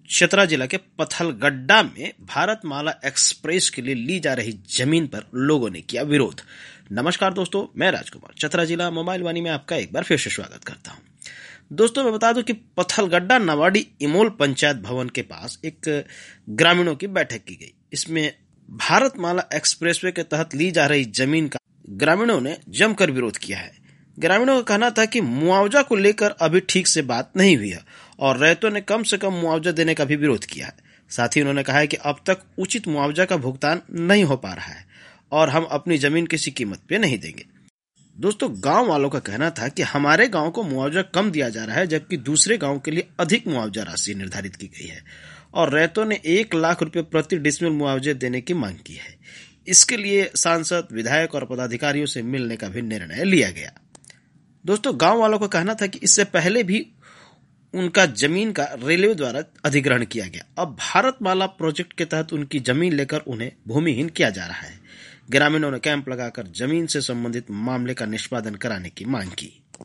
चतरा जिला के पथलगड्डा में भारतमाला एक्सप्रेस के लिए ली जा रही जमीन पर लोगों ने किया विरोध। नमस्कार दोस्तों, मैं राजकुमार चतरा जिला मोबाइल वाणी में आपका एक बार फिर से स्वागत करता हूं। दोस्तों, मैं बता दूं कि पथलगड्डा नवाडी इमोल पंचायत भवन के पास एक ग्रामीणों की बैठक की गई। इसमें भारतमाला एक्सप्रेसवे के तहत ली जा रही जमीन का ग्रामीणों ने जमकर विरोध किया है। ग्रामीणों का कहना था कि मुआवजा को लेकर अभी ठीक से बात नहीं हुई है और रैयतों ने कम से कम मुआवजा देने का भी विरोध किया है। साथ ही उन्होंने कहा है कि अब तक उचित मुआवजा का भुगतान नहीं हो पा रहा है और हम अपनी जमीन किसी कीमत पे नहीं देंगे। दोस्तों, गांव वालों का कहना था कि हमारे गांव को मुआवजा कम दिया जा रहा है, जबकि दूसरे गांव के लिए अधिक मुआवजा राशि निर्धारित की गई है और रैयतों ने 1 लाख रुपए प्रति डिसमिल मुआवजे देने की मांग की है। इसके लिए सांसद, विधायक और पदाधिकारियों से मिलने का भी निर्णय लिया गया। दोस्तों, गांव वालों का कहना था कि इससे पहले भी उनका जमीन का रेलवे द्वारा अधिग्रहण किया गया। अब भारतमाला प्रोजेक्ट के तहत उनकी जमीन लेकर उन्हें भूमिहीन किया जा रहा है। ग्रामीणों ने कैंप लगाकर जमीन से संबंधित मामले का निष्पादन कराने की मांग की।